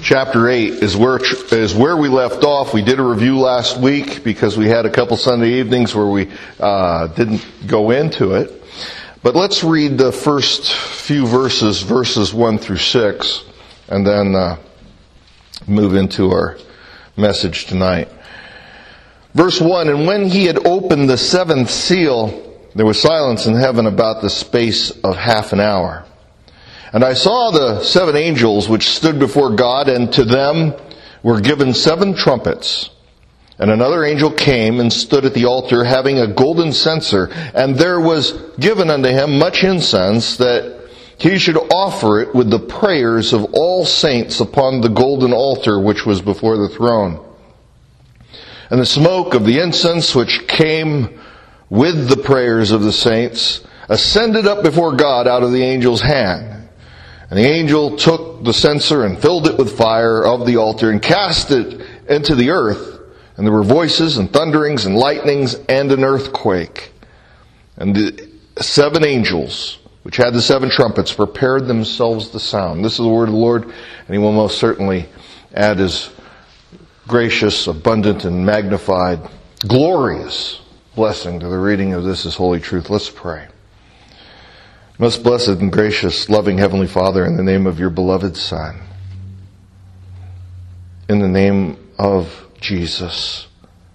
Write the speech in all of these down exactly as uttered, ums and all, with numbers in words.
chapter eight is where is where we left off. We did a review last week because we had a couple Sunday evenings where we uh, didn't go into it. But let's read the first few verses, verses one through six, and then uh, move into our message tonight. Verse one, and when he had opened the seventh seal, there was silence in heaven about the space of half an hour. And I saw the seven angels which stood before God, and to them were given seven trumpets. And another angel came and stood at the altar, having a golden censer, and there was given unto him much incense, that he should offer it with the prayers of all saints upon the golden altar which was before the throne. And the smoke of the incense which came with the prayers of the saints ascended up before God out of the angel's hand. And the angel took the censer and filled it with fire of the altar and cast it into the earth. And there were voices and thunderings and lightnings and an earthquake. And the seven angels, which had the seven trumpets, prepared themselves to sound. This is the word of the Lord, and he will most certainly add his gracious, abundant, and magnified, glorious blessing to the reading of this his holy truth. Let's pray. Most blessed and gracious, loving Heavenly Father, in the name of your beloved Son, in the name of Jesus,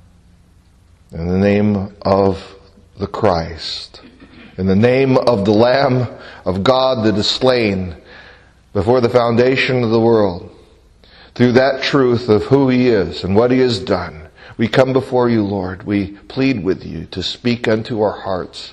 in the name of the Christ, in the name of the Lamb of God that is slain before the foundation of the world, through that truth of who He is and what He has done, we come before you, Lord. We plead with you to speak unto our hearts.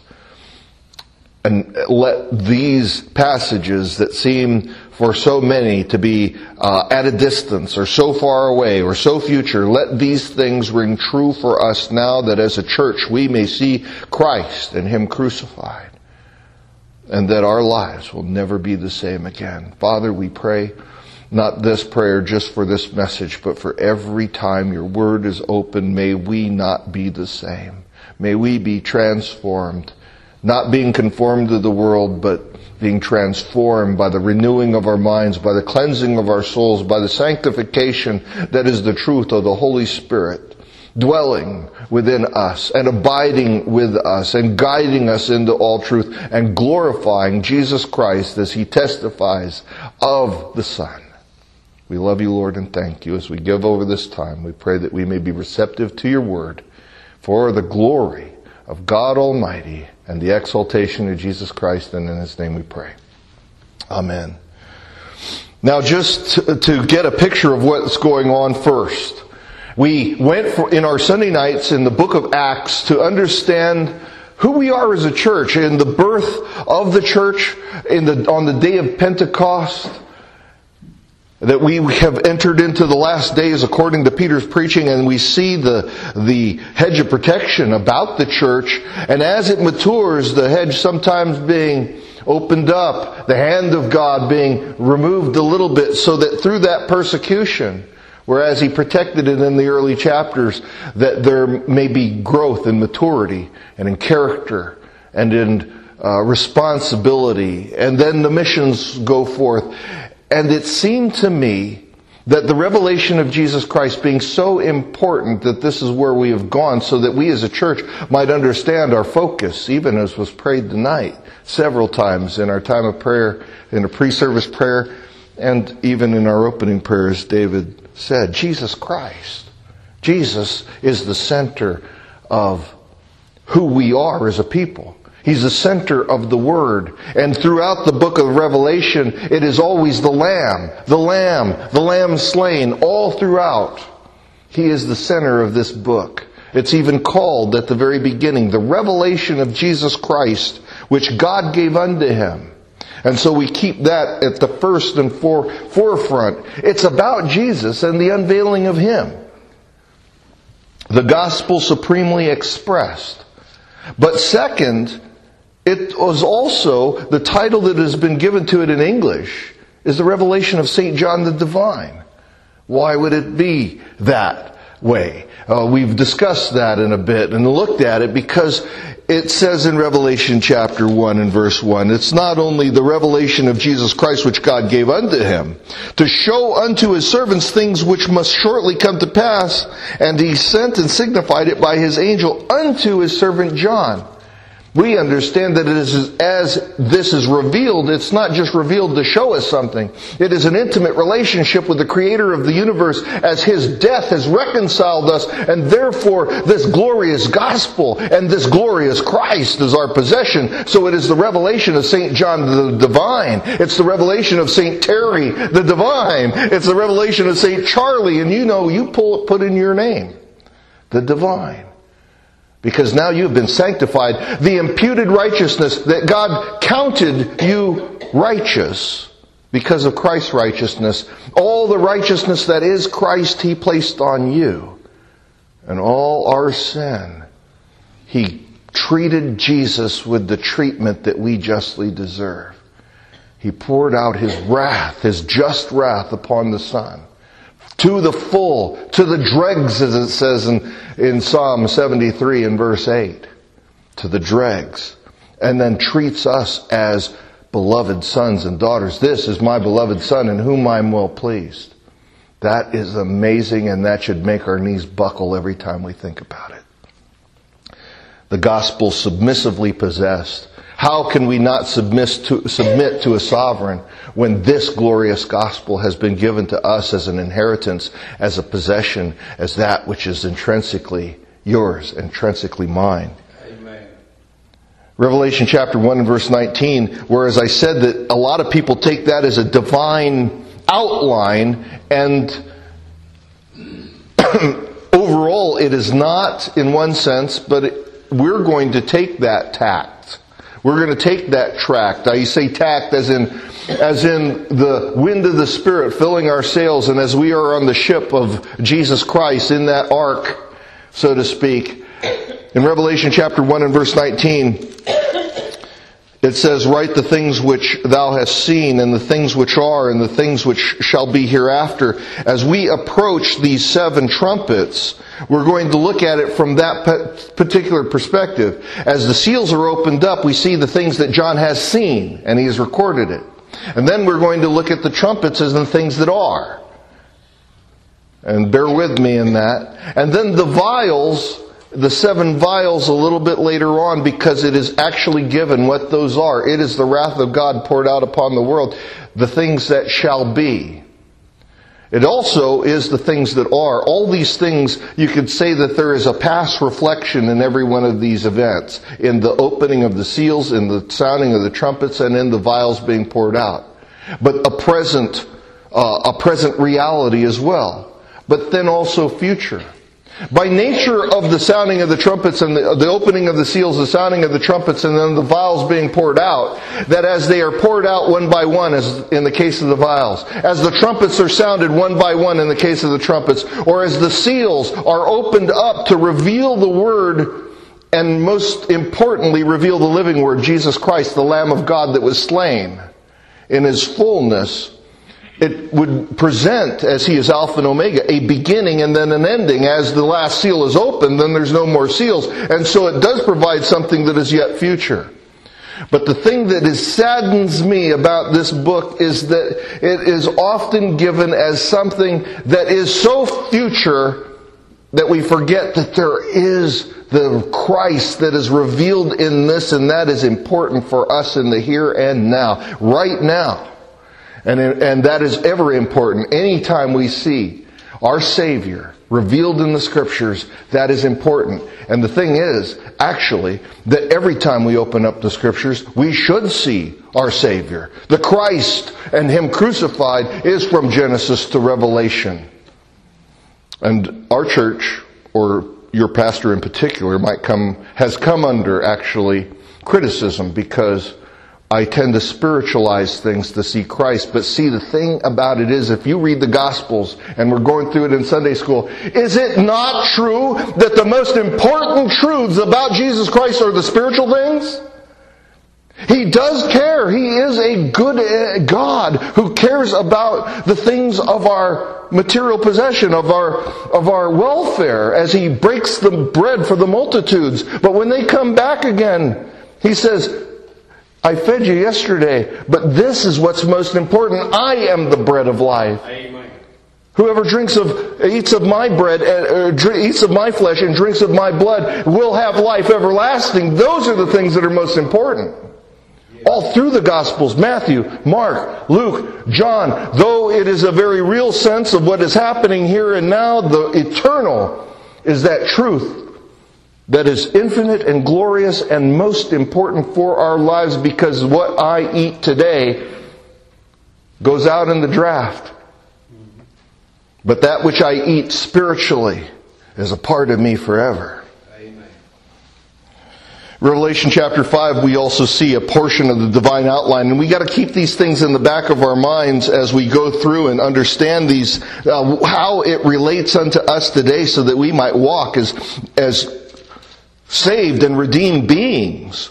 And let these passages that seem for so many to be uh, at a distance or so far away or so future, let these things ring true for us now, that as a church we may see Christ and Him crucified, and that our lives will never be the same again. Father, we pray not this prayer just for this message, but for every time your word is open, may we not be the same. May we be transformed. Not being conformed to the world, but being transformed by the renewing of our minds, by the cleansing of our souls, by the sanctification that is the truth of the Holy Spirit, dwelling within us and abiding with us and guiding us into all truth and glorifying Jesus Christ as He testifies of the Son. We love you, Lord, and thank you. As we give over this time, we pray that we may be receptive to your word for the glory of God Almighty and the exaltation of Jesus Christ, and in His name we pray. Amen. Now, just to, to get a picture of what's going on first, we went for, in our Sunday nights in the book of Acts to understand who we are as a church, in the birth of the church, in the on the day of Pentecost, that we have entered into the last days according to Peter's preaching, and we see the the hedge of protection about the church, and as it matures, the hedge sometimes being opened up, the hand of God being removed a little bit, so that through that persecution, whereas He protected it in the early chapters, that there may be growth in maturity and in character and in uh, responsibility, and then the missions go forth. And it seemed to me that the revelation of Jesus Christ being so important that this is where we have gone, so that we as a church might understand our focus, even as was prayed tonight several times in our time of prayer, in a pre-service prayer, and even in our opening prayer, as David said, Jesus Christ. Jesus is the center of who we are as a people. He's the center of the Word. And throughout the book of Revelation, it is always the Lamb, the Lamb, the Lamb slain, all throughout. He is the center of this book. It's even called at the very beginning, the revelation of Jesus Christ, which God gave unto Him. And so we keep that at the first and fore, forefront. It's about Jesus and the unveiling of Him. The gospel supremely expressed. But second, it was also, the title that has been given to it in English is the revelation of Saint John the Divine. Why would it be that way? Uh, we've discussed that in a bit and looked at it because it says in Revelation chapter one and verse one, it's not only the revelation of Jesus Christ which God gave unto him, to show unto his servants things which must shortly come to pass, and he sent and signified it by his angel unto his servant John. We understand that it is as this is revealed, it's not just revealed to show us something. It is an intimate relationship with the Creator of the universe, as his death has reconciled us, and therefore this glorious gospel and this glorious Christ is our possession. So it is the revelation of Saint John the Divine. It's the revelation of Saint Terry the Divine. It's the revelation of Saint Charlie, and you know, you pull, put in your name, the Divine. Because now you've been sanctified. The imputed righteousness that God counted you righteous because of Christ's righteousness. All the righteousness that is Christ He placed on you. And all our sin, He treated Jesus with the treatment that we justly deserve. He poured out His wrath, His just wrath upon the Son. To the full, to the dregs, as it says in, in Psalm seventy-three and verse eight. To the dregs. And then treats us as beloved sons and daughters. This is my beloved Son in whom I am well pleased. That is amazing, and that should make our knees buckle every time we think about it. The gospel submissively possessed. How can we not submit to, submit to a sovereign when this glorious gospel has been given to us as an inheritance, as a possession, as that which is intrinsically yours, intrinsically mine? Amen. Revelation chapter one and verse nineteen, whereas I said that a lot of people take that as a divine outline, and overall it is not in one sense, but it, we're going to take that tact. We're going to take that tract. I say tact as in, as in the wind of the Spirit filling our sails, and as we are on the ship of Jesus Christ in that ark, so to speak. In Revelation chapter one and verse nineteen, it says, write the things which thou hast seen, and the things which are, and the things which shall be hereafter. As we approach these seven trumpets, we're going to look at it from that particular perspective. As the seals are opened up, we see the things that John has seen, and he has recorded it. And then we're going to look at the trumpets as the things that are. And bear with me in that. And then the vials, the seven vials a little bit later on, because it is actually given what those are. It is the wrath of God poured out upon the world, the things that shall be. It also is the things that are. All these things, you could say that there is a past reflection in every one of these events. In the opening of the seals, in the sounding of the trumpets, and in the vials being poured out. But a present, uh, a present reality as well. But then also future. By nature of the sounding of the trumpets and the, the opening of the seals, the sounding of the trumpets, and then the vials being poured out, that as they are poured out one by one, as in the case of the vials, as the trumpets are sounded one by one in the case of the trumpets, or as the seals are opened up to reveal the Word, and most importantly reveal the living Word, Jesus Christ, the Lamb of God that was slain in His fullness, it would present, as He is Alpha and Omega, a beginning and then an ending. As the last seal is opened, then there's no more seals. And so it does provide something that is yet future. But the thing that is saddens me about this book is that it is often given as something that is so future that we forget that there is the Christ that is revealed in this, and that is important for us in the here and now, right now. And, and that is ever important. Anytime we see our Savior revealed in the Scriptures, that is important. And the thing is, actually, that every time we open up the Scriptures, we should see our Savior. The Christ and Him crucified is from Genesis to Revelation. And our church, or your pastor in particular, might come, has come under, actually, criticism because I tend to spiritualize things to see Christ. But see, the thing about it is, if you read the Gospels, and we're going through it in Sunday school, is it not true that the most important truths about Jesus Christ are the spiritual things? He does care. He is a good God who cares about the things of our our material possession, of our, of our welfare, as He breaks the bread for the multitudes. But when they come back again, He says, I fed you yesterday, but this is what's most important. I am the bread of life. Amen. Whoever drinks of, eats of my bread, uh, eats of my flesh and drinks of my blood will have life everlasting. Those are the things that are most important. All through the Gospels, Matthew, Mark, Luke, John, though it is a very real sense of what is happening here and now, the eternal is that truth that is infinite and glorious and most important for our lives, because what I eat today goes out in the draft. But that which I eat spiritually is a part of me forever. Revelation chapter five, we also see a portion of the divine outline, and we got to keep these things in the back of our minds as we go through and understand these, uh, how it relates unto us today, so that we might walk as as saved and redeemed beings,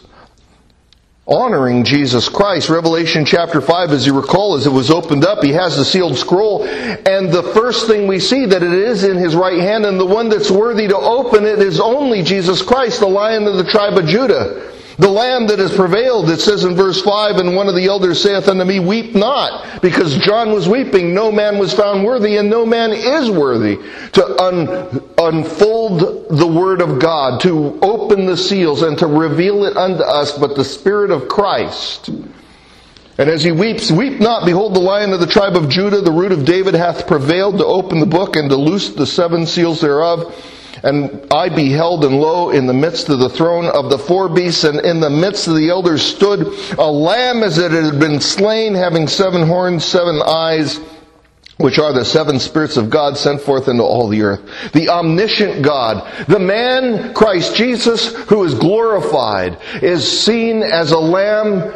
honoring Jesus Christ. Revelation chapter five, as you recall, as it was opened up, He has the sealed scroll, and the first thing we see that it is in His right hand, and the one that's worthy to open it is only Jesus Christ, the Lion of the tribe of Judah, the Lamb that has prevailed. It says in verse five, and one of the elders saith unto me, Weep not, because John was weeping. No man was found worthy, and no man is worthy to un- unfold the word of God, to open the seals, and to reveal it unto us, but the Spirit of Christ. And as he weeps, Weep not, behold, the Lion of the tribe of Judah, the root of David, hath prevailed to open the book and to loose the seven seals thereof. And I beheld, and lo, in the midst of the throne of the four beasts, and in the midst of the elders stood a lamb as it had been slain, having seven horns, seven eyes, which are the seven spirits of God sent forth into all the earth. The omniscient God, the man, Christ Jesus, who is glorified, is seen as a lamb,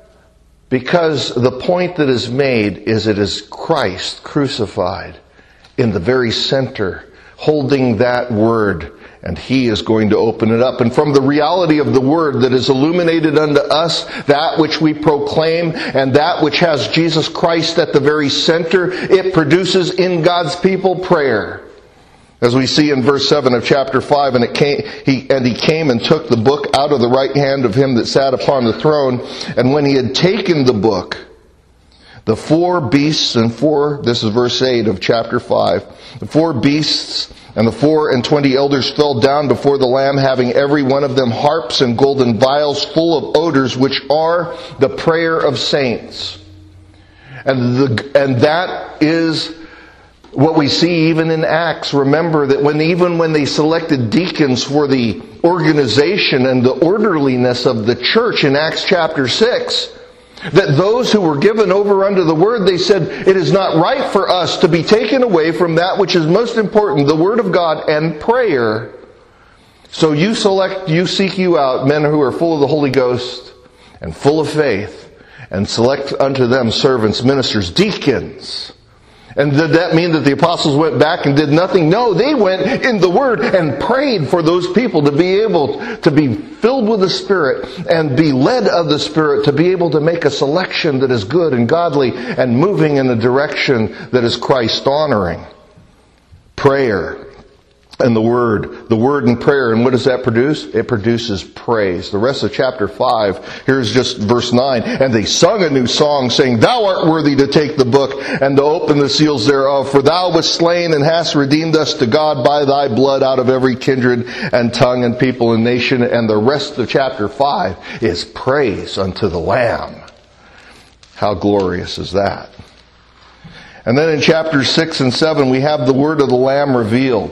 because the point that is made is it is Christ crucified in the very center, holding that word, and He is going to open it up. And from the reality of the word that is illuminated unto us, that which we proclaim, and that which has Jesus Christ at the very center, it produces in God's people prayer. As we see in verse seven of chapter five, and it came, he, and he came and took the book out of the right hand of Him that sat upon the throne. And when He had taken the book, the four beasts and four, this is verse eight of chapter five, the four beasts and the four and twenty elders fell down before the Lamb, having every one of them harps and golden vials full of odors, which are the prayer of saints. And the, and that is what we see even in Acts. Remember that when even when they selected deacons for the organization and the orderliness of the church in Acts chapter six, that those who were given over unto the word, they said, it is not right for us to be taken away from that which is most important, the word of God and prayer. So you select, you seek you out men who are full of the Holy Ghost and full of faith, and select unto them servants, ministers, deacons. And did that mean that the apostles went back and did nothing? No, they went in the Word and prayed for those people to be able to be filled with the Spirit and be led of the Spirit, to be able to make a selection that is good and godly and moving in a direction that is Christ-honoring. Prayer. And the Word, the Word and prayer, and what does that produce? It produces praise. The rest of chapter five, here's just verse nine. And they sung a new song, saying, Thou art worthy to take the book and to open the seals thereof. For Thou wast slain and hast redeemed us to God by Thy blood out of every kindred and tongue and people and nation. And the rest of chapter five is praise unto the Lamb. How glorious is that? And then in chapters six and seven, we have the word of the Lamb revealed.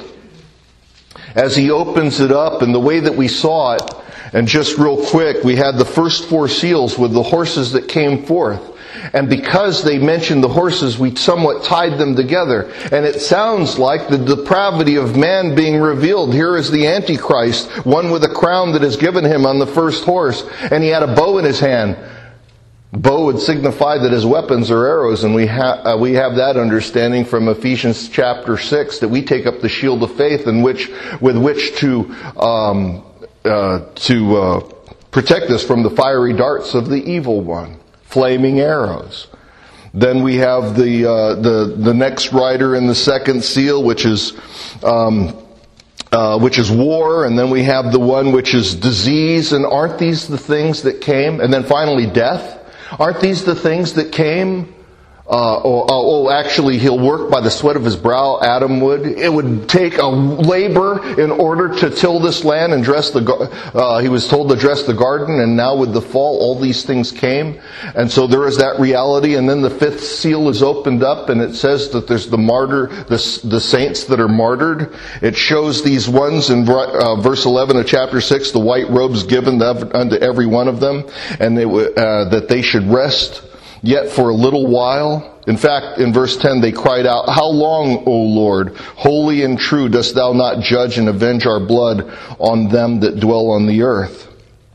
As He opens it up, and the way that we saw it, and just real quick, we had the first four seals with the horses that came forth. And because they mentioned the horses, we somewhat tied them together. And it sounds like the depravity of man being revealed. Here is the Antichrist, one with a crown that is given him on the first horse. And he had a bow in his hand. Bow would signify that his weapons are arrows, and we, ha- uh, we have that understanding from Ephesians chapter six, that we take up the shield of faith in which, with which to um, uh, to uh, protect us from the fiery darts of the evil one, flaming arrows. Then we have the uh, the the next rider in the second seal, which is um, uh, which is war, and then we have the one which is disease. And aren't these the things that came? And then finally, death. Aren't these the things that came? Uh, oh, oh, actually, he'll work by the sweat of his brow, Adam would. It would take a labor in order to till this land and dress the, uh, he was told to dress the garden, and now with the fall, all these things came. And so there is that reality, and then the fifth seal is opened up, and it says that there's the martyr, the, the saints that are martyred. It shows these ones in uh, verse eleven of chapter six, the white robes given unto every one of them, and they, uh, that they should rest yet for a little while. In fact, in verse ten, they cried out, "How long, O Lord, holy and true, dost thou not judge and avenge our blood on them that dwell on the earth?"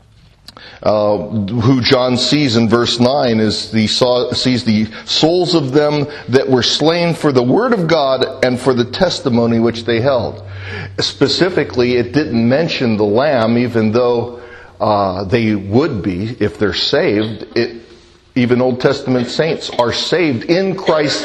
Uh, who John sees in verse nine is the saw, sees the souls of them that were slain for the word of God and for the testimony which they held. Specifically, it didn't mention the Lamb, even though uh, they would be if they're saved. It Even Old Testament saints are saved in Christ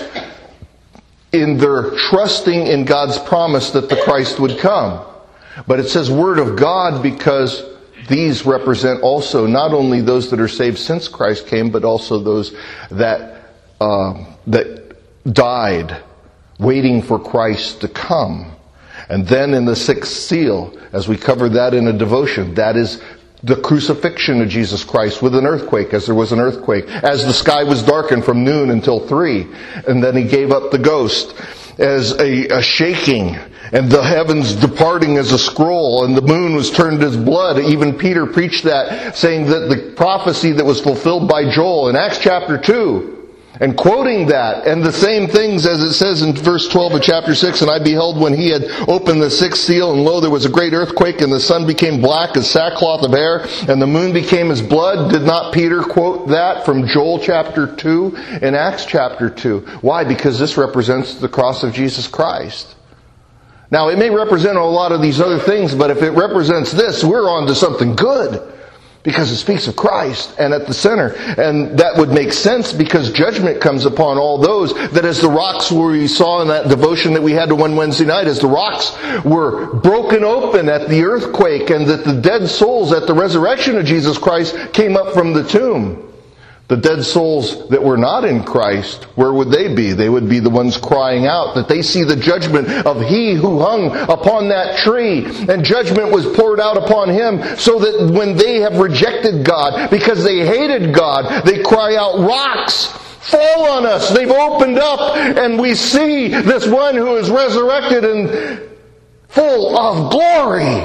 in their trusting in God's promise that the Christ would come. But it says Word of God because these represent also not only those that are saved since Christ came, but also those that uh, that died waiting for Christ to come. And then in the sixth seal, as we covered that in a devotion, that is the crucifixion of Jesus Christ with an earthquake, as there was an earthquake, as the sky was darkened from noon until three, and then he gave up the ghost, as a, a shaking, and the heavens departing as a scroll, and the moon was turned as blood. Even Peter preached that, saying that the prophecy that was fulfilled by Joel in Acts chapter two, and quoting that, and the same things as it says in verse twelve of chapter six, "And I beheld when he had opened the sixth seal, and lo, there was a great earthquake, and the sun became black as sackcloth of hair, and the moon became as blood." Did not Peter quote that from Joel chapter two in Acts chapter two? Why? Because this represents the cross of Jesus Christ. Now, it may represent a lot of these other things, but if it represents this, we're on to something good. Because it speaks of Christ and at the center. And that would make sense because judgment comes upon all those that as the rocks we saw in that devotion that we had to one Wednesday night, as the rocks were broken open at the earthquake and that the dead souls at the resurrection of Jesus Christ came up from the tomb. The dead souls that were not in Christ, where would they be? They would be the ones crying out that they see the judgment of He who hung upon that tree. And judgment was poured out upon Him so that when they have rejected God, because they hated God, they cry out, "Rocks, fall on us." They've opened up and we see this one who is resurrected and full of glory.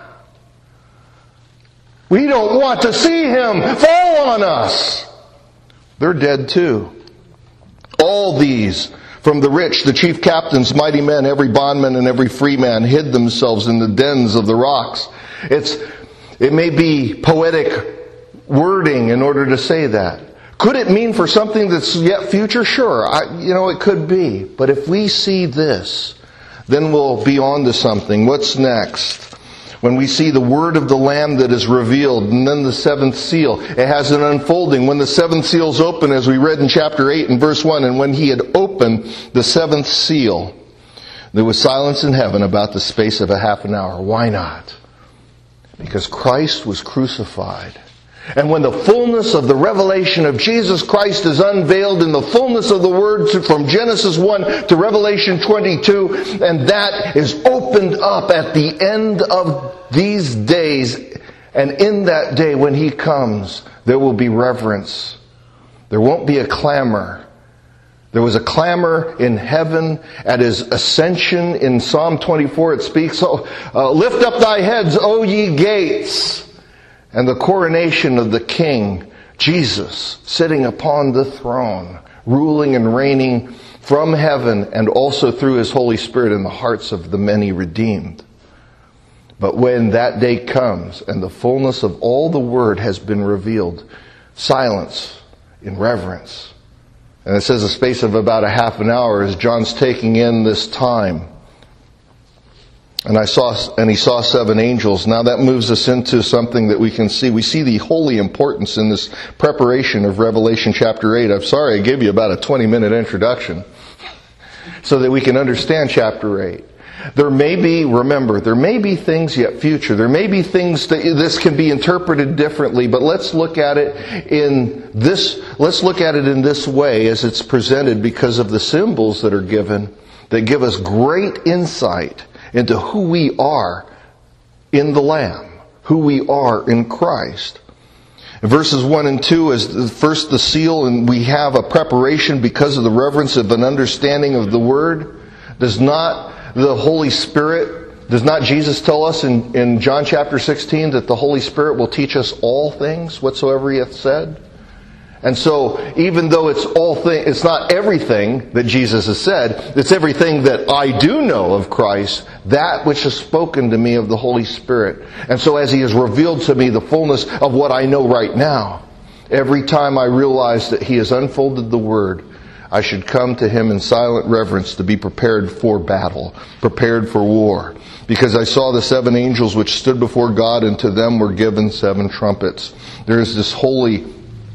We don't want to see Him fall on us. They're dead too. All these, from the rich, the chief captains, mighty men, every bondman and every free man, hid themselves in the dens of the rocks. It's, it may be poetic wording in order to say that. Could it mean for something that's yet future? Sure, I, you know, it could be. But if we see this, then we'll be on to something. What's next? When we see the word of the Lamb that is revealed, and then the seventh seal, it has an unfolding. When the seventh seal's open, as we read in chapter eight and verse one, "And when he had opened the seventh seal, there was silence in heaven about the space of a half an hour." Why not? Because Christ was crucified. And when the fullness of the revelation of Jesus Christ is unveiled in the fullness of the Word from Genesis one to Revelation twenty-two, and that is opened up at the end of these days, and in that day when He comes, there will be reverence. There won't be a clamor. There was a clamor in heaven at His ascension. In Psalm twenty-four it speaks, oh, uh, "Lift up thy heads, O ye gates." And the coronation of the King, Jesus, sitting upon the throne, ruling and reigning from heaven and also through His Holy Spirit in the hearts of the many redeemed. But when that day comes and the fullness of all the Word has been revealed, silence in reverence. And it says a space of about a half an hour as John's taking in this time. And I saw, and he saw seven angels. Now that moves us into something that we can see. We see the holy importance in this preparation of Revelation chapter eight. I'm sorry I gave you about a twenty minute introduction so that we can understand chapter eight. There may be, remember, there may be things yet future. There may be things that this can be interpreted differently, but let's look at it in this, let's look at it in this way as it's presented because of the symbols that are given that give us great insight into who we are in the Lamb, who we are in Christ. In verses one and two is first the seal, and we have a preparation because of the reverence of an understanding of the Word. Does not the Holy Spirit, does not Jesus tell us in, in John chapter sixteen that the Holy Spirit will teach us all things whatsoever He hath said? And so, even though it's all thing, it's not everything that Jesus has said, it's everything that I do know of Christ, that which is spoken to me of the Holy Spirit. And so as He has revealed to me the fullness of what I know right now, every time I realize that He has unfolded the Word, I should come to Him in silent reverence to be prepared for battle, prepared for war. Because I saw the seven angels which stood before God, and to them were given seven trumpets. There is this holy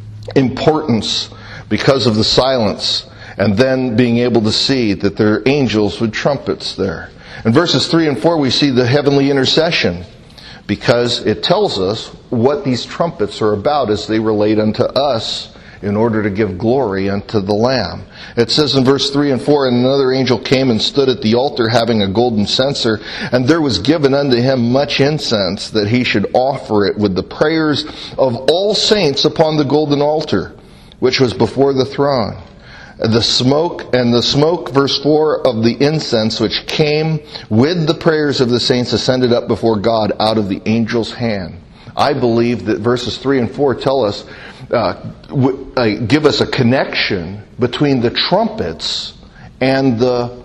importance because of the silence, and then being able to see that there are angels with trumpets there. In verses three and four we see the heavenly intercession, because it tells us what these trumpets are about as they relate unto us in order to give glory unto the Lamb. It says in verse three and four, and another angel came and stood at the altar having a golden censer, and there was given unto him much incense, that he should offer it with the prayers of all saints upon the golden altar, which was before the throne. The smoke, and the smoke, verse four, of the incense which came with the prayers of the saints ascended up before God out of the angel's hand. I believe that verses three and four tell us, uh, w- uh, give us a connection between the trumpets and the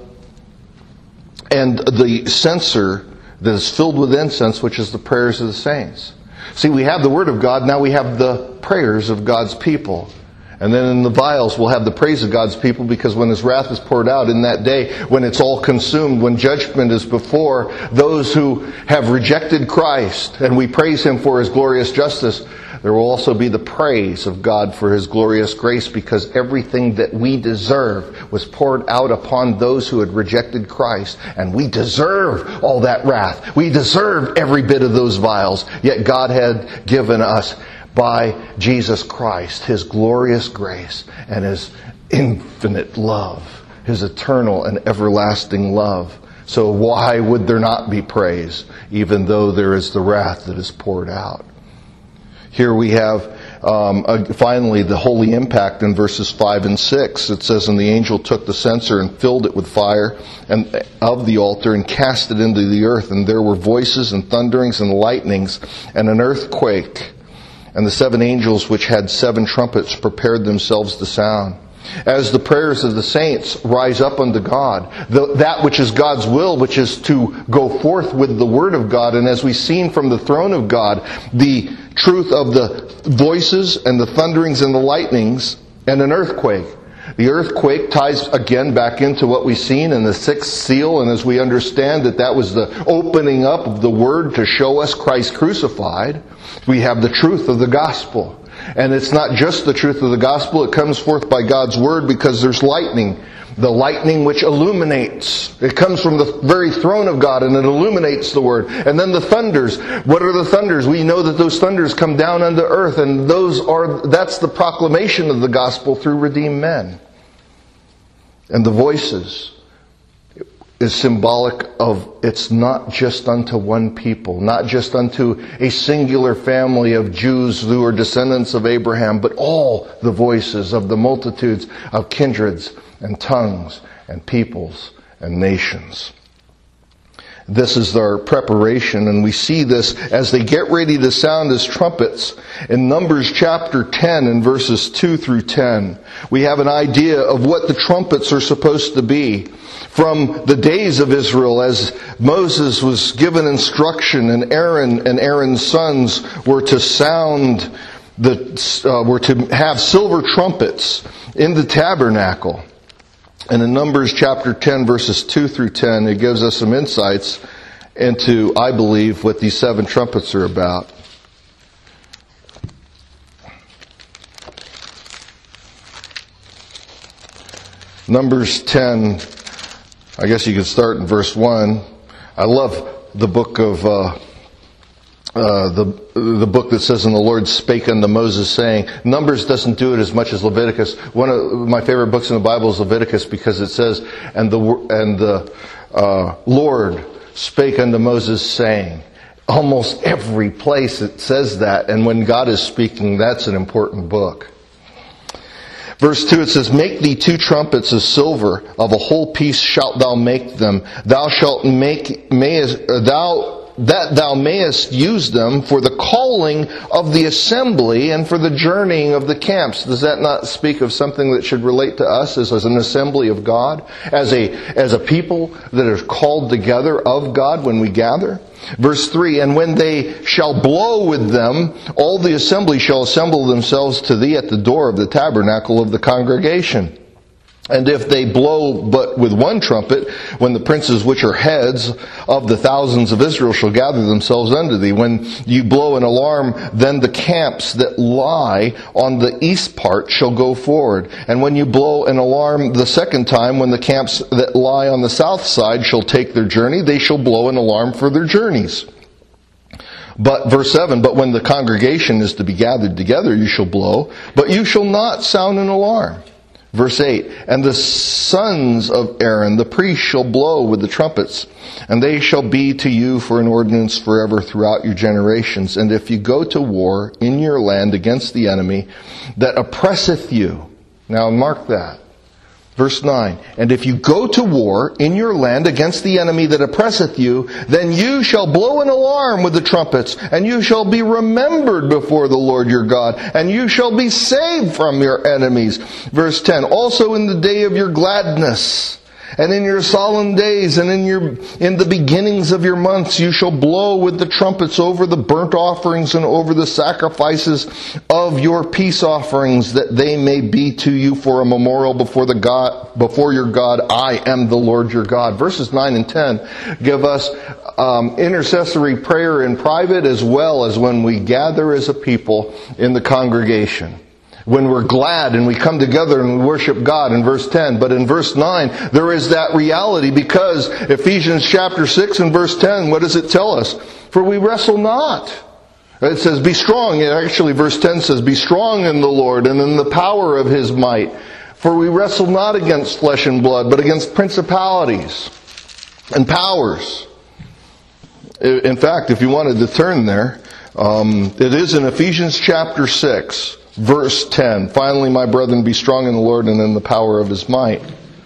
and the censer that is filled with incense, which is the prayers of the saints. See, we have the Word of God, now we have the prayers of God's people. And then in the vials we'll have the praise of God's people, because when His wrath is poured out in that day, when it's all consumed, when judgment is before those who have rejected Christ, and we praise Him for His glorious justice, there will also be the praise of God for His glorious grace, because everything that we deserve was poured out upon those who had rejected Christ. And we deserve all that wrath. We deserve every bit of those vials. Yet God had given us, by Jesus Christ, His glorious grace and His infinite love, His eternal and everlasting love. So why would there not be praise, even though there is the wrath that is poured out? Here we have um, uh, finally the holy impact in verses five and six. It says, and the angel took the censer and filled it with fire and of the altar and cast it into the earth. And there were voices and thunderings and lightnings and an earthquake. And the seven angels which had seven trumpets prepared themselves to sound. As the prayers of the saints rise up unto God, the, that which is God's will, which is to go forth with the Word of God, and as we've seen from the throne of God, the truth of the voices and the thunderings and the lightnings and an earthquake. The earthquake ties again back into what we've seen in the sixth seal, and as we understand that that was the opening up of the Word to show us Christ crucified, we have the truth of the gospel. And it's not just the truth of the gospel, it comes forth by God's Word, because there's lightning. The lightning which illuminates. It comes from the very throne of God, and it illuminates the Word. And then the thunders. What are the thunders? We know that those thunders come down unto earth, and those are that's the proclamation of the gospel through redeemed men. And the voices is symbolic of, it's not just unto one people, not just unto a singular family of Jews who are descendants of Abraham, but all the voices of the multitudes of kindreds and tongues and peoples and nations. This is their preparation, and we see this as they get ready to sound as trumpets. In Numbers chapter ten and verses two through ten, we have an idea of what the trumpets are supposed to be. From the days of Israel, as Moses was given instruction, and Aaron and Aaron's sons were to sound, the uh, were to have silver trumpets in the tabernacle. And in Numbers chapter ten, verses two through ten, it gives us some insights into, I believe, what these seven trumpets are about. Numbers ten, I guess you could start in verse one. I love the book of, uh, uh, the the book that says, "And the Lord spake unto Moses, saying," Numbers doesn't do it as much as Leviticus. One of my favorite books in the Bible is Leviticus, because it says, "And the and the uh, Lord spake unto Moses, saying." Almost every place it says that, and when God is speaking, that's an important book. Verse two, it says, "Make thee two trumpets of silver, of a whole piece shalt thou make them. Thou shalt make, mayest, thou, that thou mayest use them for the calling of the assembly and for the journeying of the camps." Does that not speak of something that should relate to us as, as an assembly of God? As a, as a people that are called together of God when we gather? Verse three, "And when they shall blow with them, all the assembly shall assemble themselves to thee at the door of the tabernacle of the congregation. And if they blow but with one trumpet, when the princes which are heads of the thousands of Israel shall gather themselves unto thee. When you blow an alarm, then the camps that lie on the east part shall go forward. And when you blow an alarm the second time, when the camps that lie on the south side shall take their journey, they shall blow an alarm for their journeys. But," verse seven, "but when the congregation is to be gathered together, you shall blow, but you shall not sound an alarm." Verse eight, "And the sons of Aaron, the priests, shall blow with the trumpets, and they shall be to you for an ordinance forever throughout your generations. And if you go to war in your land against the enemy that oppresseth you," now mark that. Verse nine, "And if you go to war in your land against the enemy that oppresseth you, then you shall blow an alarm with the trumpets, and you shall be remembered before the Lord your God, and you shall be saved from your enemies." Verse ten, "Also in the day of your gladness, and in your solemn days, and in your in the beginnings of your months, you shall blow with the trumpets over the burnt offerings and over the sacrifices of your peace offerings, that they may be to you for a memorial before the God, before your God. I am the Lord your God." Verses nine and ten give us um, intercessory prayer in private as well as when we gather as a people in the congregation. When we're glad and we come together and we worship God in verse ten. But in verse nine, there is that reality, because Ephesians chapter six and verse ten, what does it tell us? "For we wrestle not." It says, "Be strong." Actually, verse ten says, "Be strong in the Lord and in the power of His might. For we wrestle not against flesh and blood, but against principalities and powers." In fact, if you wanted to turn there, um, it is in Ephesians chapter six. Verse ten, "Finally, my brethren, be strong in the Lord and in the power of His might."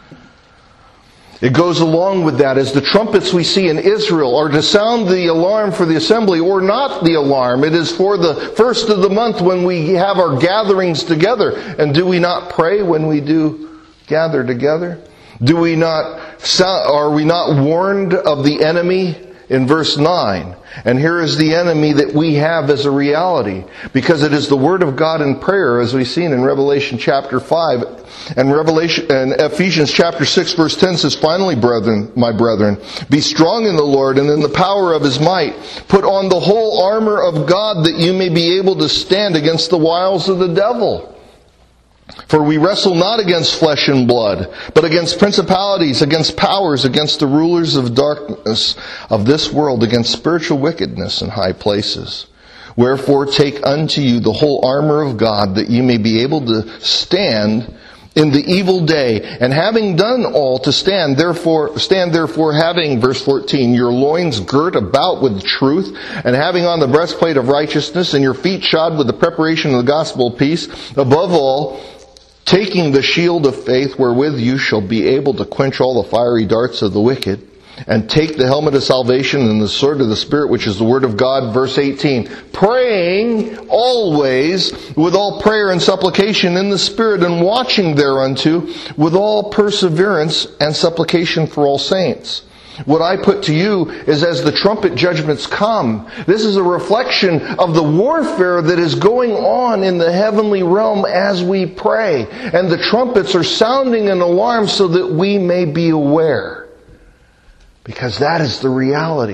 It goes along with that, as the trumpets we see in Israel are to sound the alarm for the assembly, or not the alarm. It is for the first of the month when we have our gatherings together. And do we not pray when we do gather together? Do we not, are we not warned of the enemy in verse nine? And here is the enemy that we have as a reality, because it is the Word of God in prayer, as we've seen in Revelation chapter five. And Revelation and Ephesians chapter six verse ten says, "Finally, brethren, my brethren, be strong in the Lord and in the power of His might. Put on the whole armor of God, that you may be able to stand against the wiles of the devil. For we wrestle not against flesh and blood, but against principalities, against powers, against the rulers of darkness of this world, against spiritual wickedness in high places. Wherefore take unto you the whole armor of God, that ye may be able to stand in the evil day, and having done all to stand, therefore, stand therefore having," verse fourteen, "your loins girt about with truth, and having on the breastplate of righteousness, and your feet shod with the preparation of the gospel of peace. Above all, taking the shield of faith, wherewith you shall be able to quench all the fiery darts of the wicked. And take the helmet of salvation and the sword of the Spirit, which is the Word of God." Verse eighteen, "Praying always with all prayer and supplication in the Spirit, and watching thereunto with all perseverance and supplication for all saints." What I put to you is, as the trumpet judgments come, this is a reflection of the warfare that is going on in the heavenly realm as we pray. And the trumpets are sounding an alarm so that we may be aware. Because that is the reality.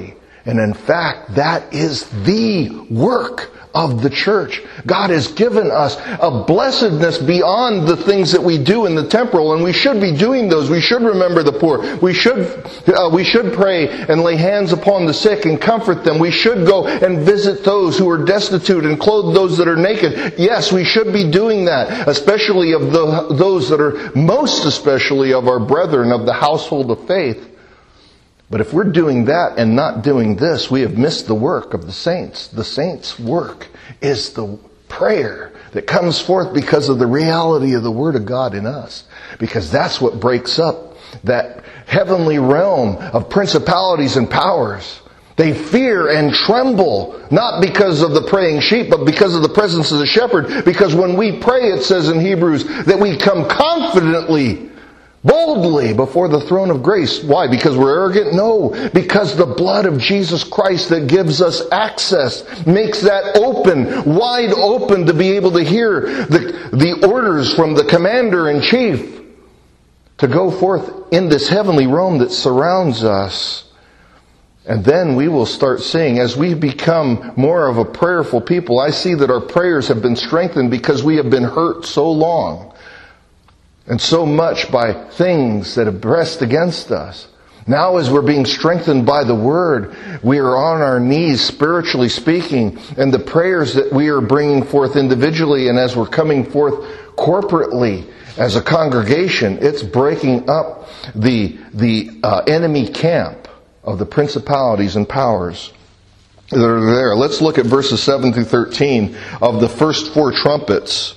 And in fact, that is the work of the church. God has given us a blessedness beyond the things that we do in the temporal, and we should be doing those. We should remember the poor. We should uh, we should pray and lay hands upon the sick and comfort them. We should go and visit those who are destitute and clothe those that are naked. Yes, we should be doing that, especially of the, those that are most especially of our brethren of the household of faith. But if we're doing that and not doing this, we have missed the work of the saints. The saints' work is the prayer that comes forth because of the reality of the Word of God in us. Because that's what breaks up that heavenly realm of principalities and powers. They fear and tremble, not because of the praying sheep, but because of the presence of the shepherd. Because when we pray, it says in Hebrews, that we come confidently, boldly before the throne of grace. Why? Because we're arrogant? No. Because the blood of Jesus Christ that gives us access makes that open, wide open to be able to hear the, the orders from the commander-in-chief to go forth in this heavenly realm that surrounds us. And then we will start seeing, as we become more of a prayerful people, I see that our prayers have been strengthened because we have been hurt so long. And so much by things that have pressed against us. Now as we're being strengthened by the Word, we are on our knees spiritually speaking, and the prayers that we are bringing forth individually and as we're coming forth corporately as a congregation, it's breaking up the, the uh, enemy camp of the principalities and powers that are there. Let's look at verses seven through thirteen of the first four trumpets.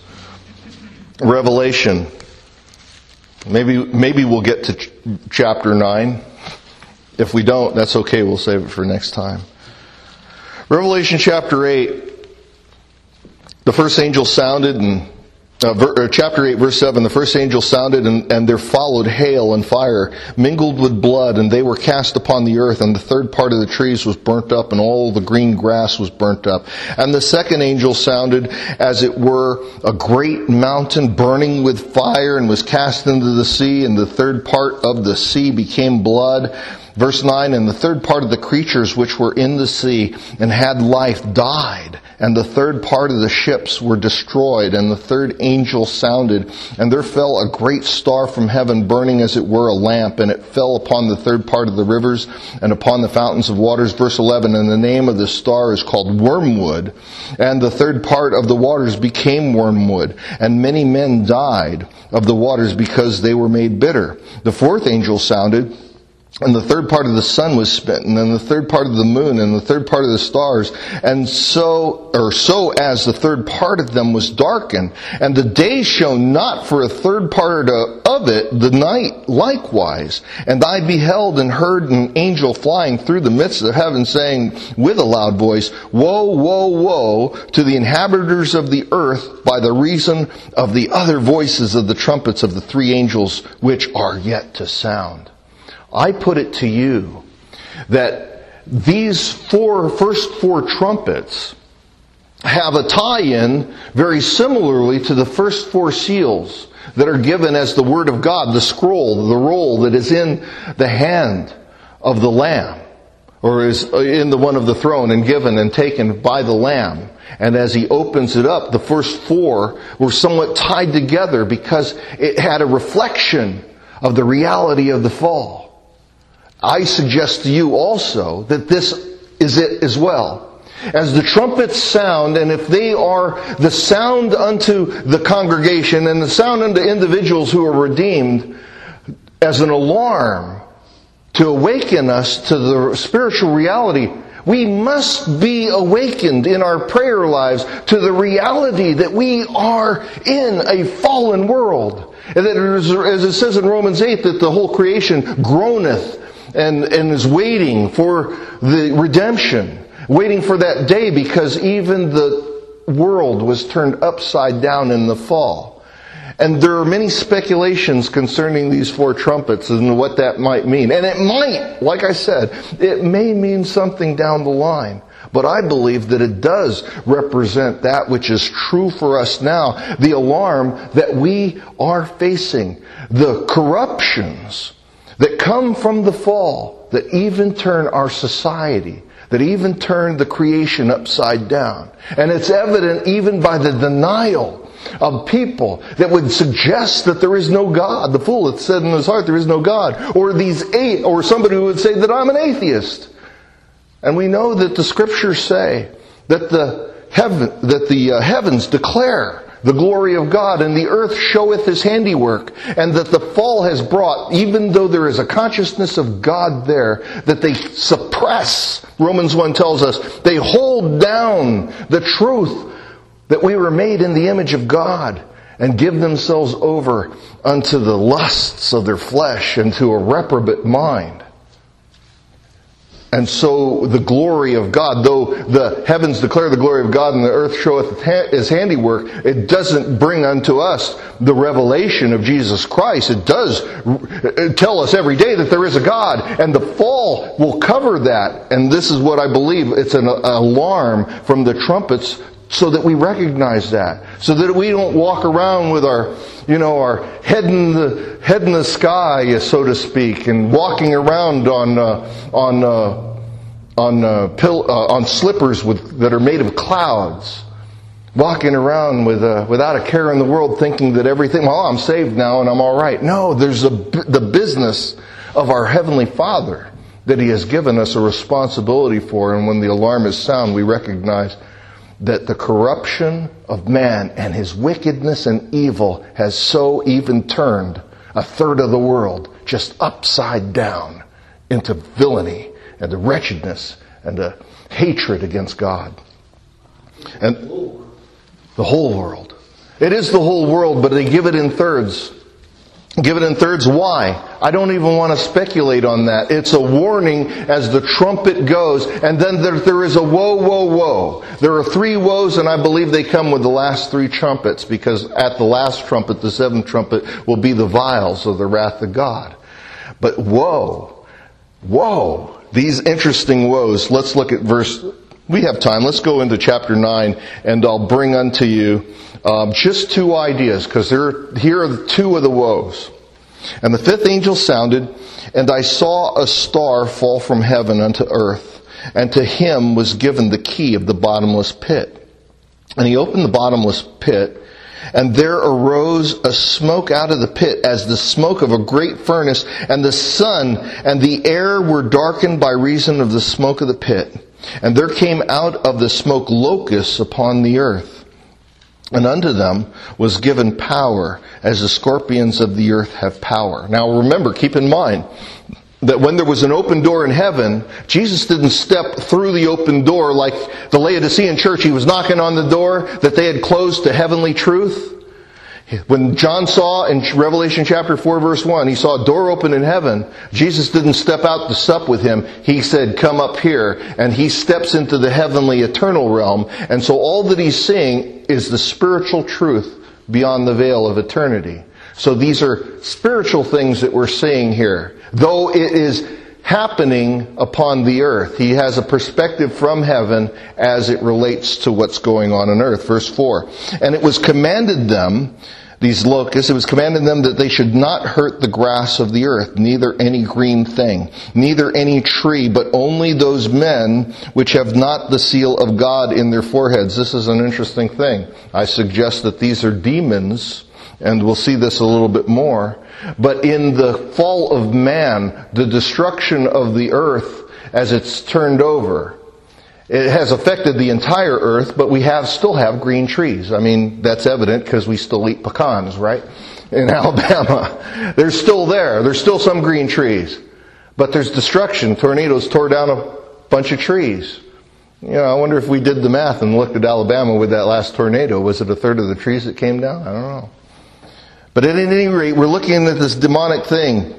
Revelation. Maybe maybe we'll get to ch- chapter nine. If we don't, that's okay. We'll save it for next time. Revelation chapter eight. The first angel sounded, and uh, ver- chapter eight, verse seven. The first angel sounded, and, and there followed hail and fire, mingled with blood, and they were cast upon the earth. And the third part of the trees was burnt up, and all the green grass was burnt up. And the second angel sounded, as it were a great mountain burning with fire, and was cast into the sea. And the third part of the sea became blood. Verse nine, and the third part of the creatures which were in the sea and had life died, and the third part of the ships were destroyed, and the third angel sounded, and there fell a great star from heaven, burning as it were a lamp, and it fell upon the third part of the rivers and upon the fountains of waters. Verse eleven, and the name of the star is called Wormwood, and the third part of the waters became wormwood, and many men died of the waters because they were made bitter. The fourth angel sounded, and the third part of the sun was spent, and then the third part of the moon, and the third part of the stars, and so, or so as the third part of them was darkened, and the day shone not for a third part of it, the night likewise. And I beheld and heard an angel flying through the midst of heaven, saying with a loud voice, Woe, woe, woe to the inhabitants of the earth by the reason of the other voices of the trumpets of the three angels which are yet to sound. I put it to you that these four, first four trumpets have a tie-in very similarly to the first four seals that are given as the Word of God, the scroll, the roll that is in the hand of the Lamb, or is in the one of the throne and given and taken by the Lamb. And as he opens it up, the first four were somewhat tied together because it had a reflection of the reality of the fall. I suggest to you also that this is it as well. As the trumpets sound, and if they are the sound unto the congregation and the sound unto individuals who are redeemed as an alarm to awaken us to the spiritual reality, we must be awakened in our prayer lives to the reality that we are in a fallen world. And that as it says in Romans eight, that the whole creation groaneth and, and is waiting for the redemption, waiting for that day, because even the world was turned upside down in the fall. And there are many speculations concerning these four trumpets and what that might mean. And it might, like I said, it may mean something down the line. But I believe that it does represent that which is true for us now, the alarm that we are facing, the corruptions that come from the fall, that even turn our society, that even turned the creation upside down. And it's evident even by the denial of people that would suggest that there is no God. The fool hath said in his heart, there is no God. Or these a- or somebody who would say that I'm an atheist. And we know that the scriptures say that the heaven, that the uh, heavens declare the glory of God, and the earth showeth his handiwork, and that the fall has brought, even though there is a consciousness of God there, that they suppress. Romans one tells us, they hold down the truth that we were made in the image of God, and give themselves over unto the lusts of their flesh and to a reprobate mind. And so the glory of God, though the heavens declare the glory of God and the earth showeth his handiwork, it doesn't bring unto us the revelation of Jesus Christ. It does tell us every day that there is a God, and the fall will cover that. And this is what I believe, it's an alarm from the trumpets, so that we recognize that. So that we don't walk around with our, you know, our head in the, head in the sky, so to speak, and walking around on, uh, on, uh, on, uh, pill, uh, on slippers with, that are made of clouds. Walking around with, uh, without a care in the world, thinking that everything, well, I'm saved now and I'm alright. No, there's a, the business of our Heavenly Father that He has given us a responsibility for, and when the alarm is sound, we recognize that the corruption of man and his wickedness and evil has so even turned a third of the world just upside down into villainy and the wretchedness and the hatred against God. And the whole world. It is the whole world, but they give it in thirds. Give it in thirds. Why? I don't even want to speculate on that. It's a warning as the trumpet goes, and then there, there is a woe, woe, woe. There are three woes, and I believe they come with the last three trumpets, because at the last trumpet, the seventh trumpet, will be the vials of the wrath of God. But woe, woe, these interesting woes. Let's look at verse, we have time, let's go into chapter nine, and I'll bring unto you Um, just two ideas, because here are the two of the woes. And the fifth angel sounded, and I saw a star fall from heaven unto earth, and to him was given the key of the bottomless pit. And he opened the bottomless pit, and there arose a smoke out of the pit as the smoke of a great furnace, and the sun and the air were darkened by reason of the smoke of the pit. And there came out of the smoke locusts upon the earth. And unto them was given power, as the scorpions of the earth have power. Now remember, keep in mind, that when there was an open door in heaven, Jesus didn't step through the open door like the Laodicean church. He was knocking on the door that they had closed to heavenly truth. When John saw in Revelation chapter four verse one, he saw a door open in heaven. Jesus didn't step out to sup with him. He said, come up here. And he steps into the heavenly eternal realm. And so all that he's seeing is the spiritual truth beyond the veil of eternity. So these are spiritual things that we're seeing here. Though it is happening upon the earth, he has a perspective from heaven as it relates to what's going on on earth. Verse four. And it was commanded them, these locusts, it was commanded them that they should not hurt the grass of the earth, neither any green thing, neither any tree, but only those men which have not the seal of God in their foreheads. This is an interesting thing. I suggest that these are demons, and we'll see this a little bit more. But in the fall of man, the destruction of the earth as it's turned over, it has affected the entire earth, but we have still have green trees. I mean, that's evident because we still eat pecans, right? In Alabama. They're still there. There's still some green trees. But there's destruction. Tornadoes tore down a bunch of trees. You know, I wonder if we did the math and looked at Alabama with that last tornado. Was it a third of the trees that came down? I don't know. But at any rate, we're looking at this demonic thing.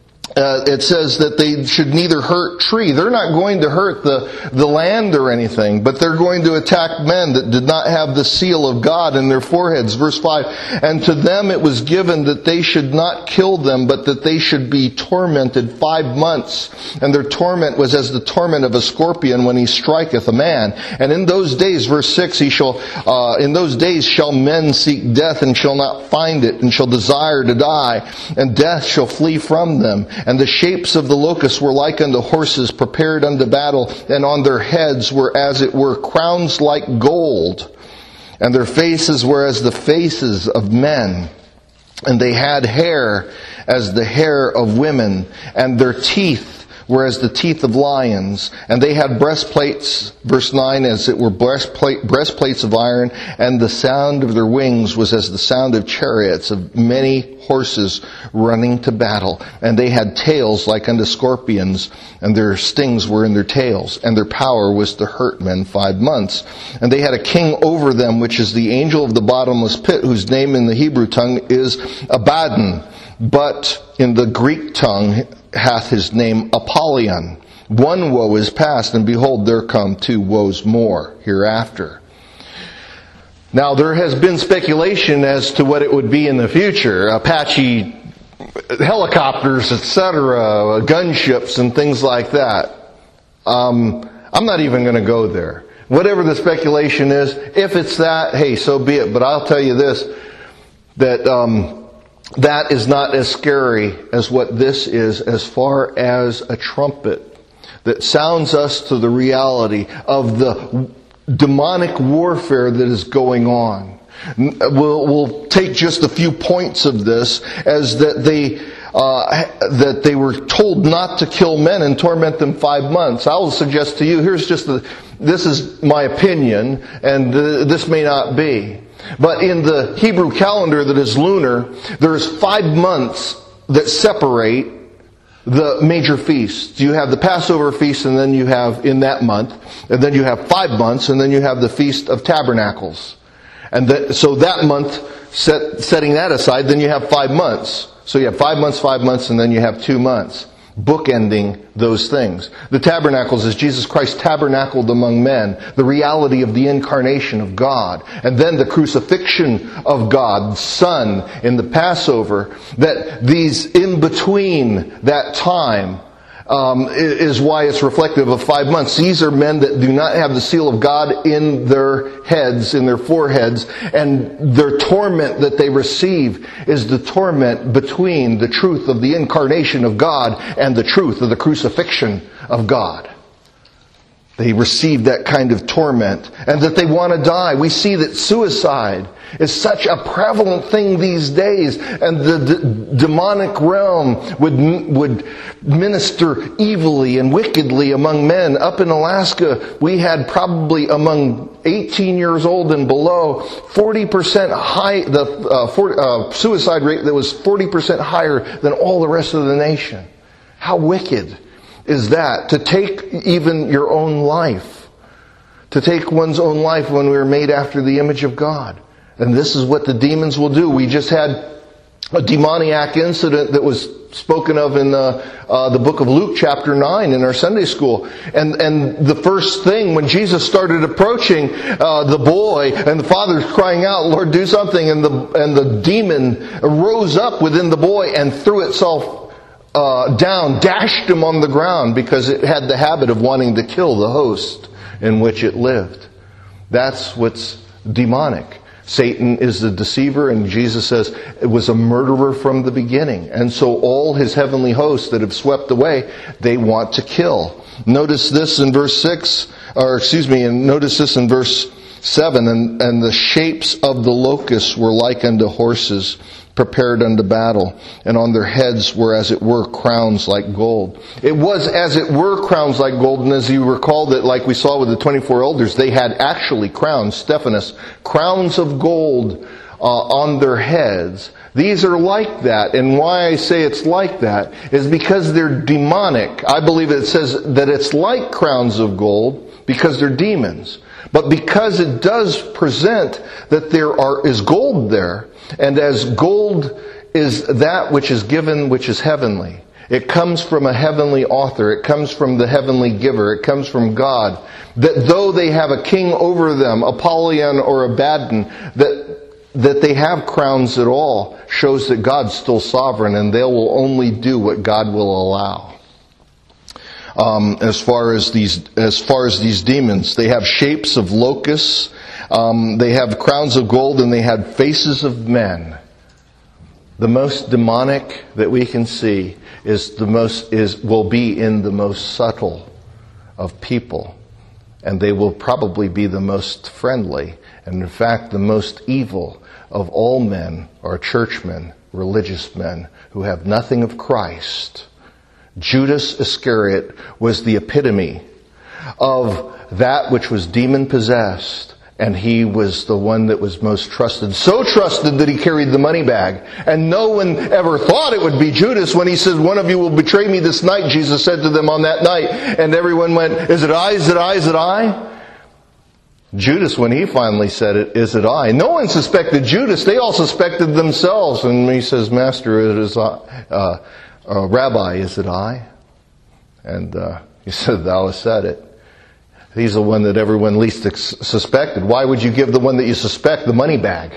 Uh, it says that they should neither hurt tree. They're not going to hurt the, the land or anything, but they're going to attack men that did not have the seal of God in their foreheads. Verse five, and to them it was given that they should not kill them, but that they should be tormented five months. And their torment was as the torment of a scorpion when he striketh a man. And in those days, verse six, he shall, uh, in those days shall men seek death and shall not find it, and shall desire to die, and death shall flee from them. And the shapes of the locusts were like unto horses prepared unto battle, and on their heads were as it were crowns like gold, and their faces were as the faces of men. And they had hair as the hair of women, and their teeth were as the teeth of lions. And they had breastplates, verse nine, as it were breastplate, breastplates of iron, and the sound of their wings was as the sound of chariots, of many horses running to battle. And they had tails like unto scorpions, and their stings were in their tails, and their power was to hurt men five months. And they had a king over them, which is the angel of the bottomless pit, whose name in the Hebrew tongue is Abaddon, but in the Greek tongue hath his name Apollyon. One woe is past, and behold, there come two woes more hereafter. Now, there has been speculation as to what it would be in the future. Apache helicopters, et cetera, gunships and things like that. Um, I'm not even going to go there. Whatever the speculation is, if it's that, hey, so be it. But I'll tell you this, that um, that is not as scary as what this is, as far as a trumpet that sounds us to the reality of the demonic warfare that is going on. We'll, we'll take just a few points of this, as that they uh, that they were told not to kill men and torment them five months. I will suggest to you, here's just the, this is my opinion, and uh, this may not be. But in the Hebrew calendar that is lunar, there's five months that separate the major feasts. You have the Passover feast, and then you have in that month, and then you have five months, and then you have the Feast of Tabernacles. And that, so that month, set, setting that aside, then you have five months. So you have five months, five months, and then you have two months. Bookending those things. The tabernacles is Jesus Christ tabernacled among men, the reality of the incarnation of God, and then the crucifixion of God's Son in the Passover, that these in between that time um, is why it's reflective of five months. These are men that do not have the seal of God in their heads, in their foreheads, and their torment that they receive is the torment between the truth of the incarnation of God and the truth of the crucifixion of God. They receive that kind of torment, and that they want to die. We see that suicide is such a prevalent thing these days, and the d- demonic realm would would minister evilly and wickedly among men. Up in Alaska, we had probably among eighteen years old and below, forty percent high, the uh, for, uh, suicide rate that was forty percent higher than all the rest of the nation. How wicked is that, to take even your own life, to take one's own life when we were made after the image of God. And this is what the demons will do. We just had a demoniac incident that was spoken of in the, uh, the book of Luke chapter nine in our Sunday school. And, and the first thing when Jesus started approaching uh, the boy, and the father's crying out, "Lord, do something," and the, and the demon rose up within the boy and threw itself Uh, down, dashed him on the ground, because it had the habit of wanting to kill the host in which it lived. That's what's demonic. Satan is the deceiver, and Jesus says it was a murderer from the beginning. And so all his heavenly hosts that have swept away, they want to kill. Notice this in verse six, or excuse me, and notice this in verse seven, and, and the shapes of the locusts were like unto horses prepared unto battle, and on their heads were as it were crowns like gold. It was as it were crowns like gold, and as you recall that, like we saw with the twenty-four elders, they had actually crowns, Stephanos, crowns of gold uh, on their heads. These are like that, and why I say it's like that is because they're demonic. I believe it says that it's like crowns of gold because they're demons. But because it does present that there are is gold there, and as gold is that which is given, which is heavenly. It comes from a heavenly author. It comes from the heavenly giver. It comes from God. That though they have a king over them, Apollyon or Abaddon, that that they have crowns at all shows that God's still sovereign, and they will only do what God will allow. Um, as far as these, as far as these demons, they have shapes of locusts. Um, they have crowns of gold, and they had faces of men. The most demonic that we can see is the most is will be in the most subtle of people, and they will probably be the most friendly, and in fact the most evil of all men are churchmen, religious men who have nothing of Christ. Judas Iscariot was the epitome of that which was demon possessed. And he was the one that was most trusted. So trusted that he carried the money bag. And no one ever thought it would be Judas when he said, one of you will betray me this night, Jesus said to them on that night. And everyone went, is it I, is it I, is it I? Judas, when he finally said it, is it I? No one suspected Judas. They all suspected themselves. And he says, Master, it is I. Uh, uh, Rabbi, is it I? And uh, he said, thou hast said it. He's the one that everyone least ex- suspected. Why would you give the one that you suspect the money bag?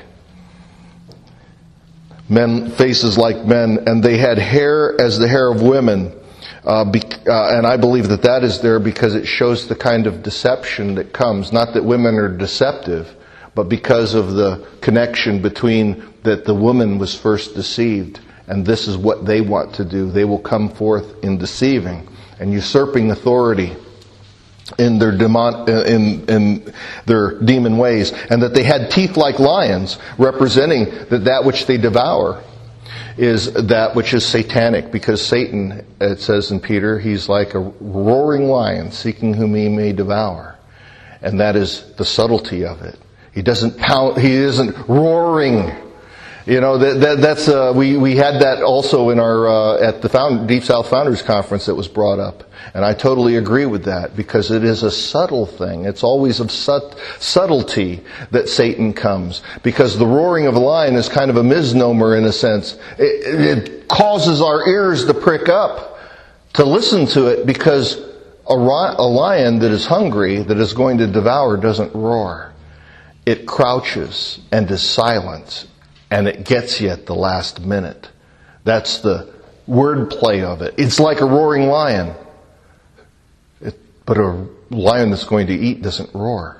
Men, faces like men, and they had hair as the hair of women. Uh, be, uh, and I believe that that is there because it shows the kind of deception that comes. Not that women are deceptive, but because of the connection between that the woman was first deceived. And this is what they want to do. They will come forth in deceiving and usurping authority in their demon, in, in their demon ways, and that they had teeth like lions, representing that that which they devour is that which is satanic, because Satan, it says in Peter, he's like a roaring lion seeking whom he may devour. And that is the subtlety of it. He doesn't pound, he isn't roaring. You know, that, that that's, uh, we, we had that also in our, uh, at the Found, Deep South Founders Conference that was brought up. And I totally agree with that, because it is a subtle thing. It's always of sut- subtlety that Satan comes. Because the roaring of a lion is kind of a misnomer in a sense. It, it causes our ears to prick up to listen to it, because a, ri- a lion that is hungry, that is going to devour, doesn't roar. It crouches and is silent. And it gets you at the last minute. That's the word play of it. It's like a roaring lion. It, but a lion that's going to eat doesn't roar.